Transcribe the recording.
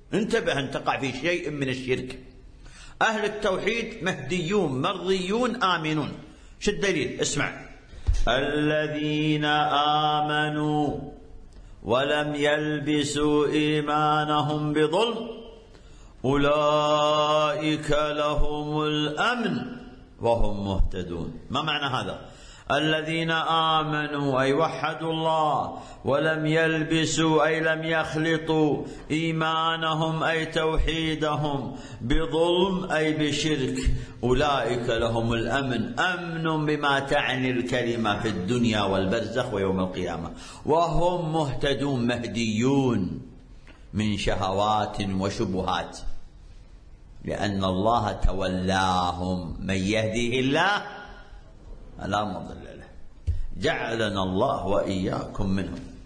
انتبه أن تقع في شيء من الشرك. أهل التوحيد مهديون مرضيون آمنون. شو الدليل؟ اسمع: الذين آمنوا ولم يلبسوا إيمانهم بظلم أولئك لهم الأمن وهم مهتدون. ما معنى هذا؟ الذين آمنوا أي وحدوا الله، ولم يلبسوا أي لم يخلطوا إيمانهم أي توحيدهم بظلم أي بشرك، أولئك لهم الأمن، أمن بما تعني الكلمة في الدنيا والبرزخ ويوم القيامة، وهم مهتدون مهديون من شهوات وشبهات، لأن الله تولاهم. من يهديه الله لا مضل له. جعلنا الله وإياكم منهم.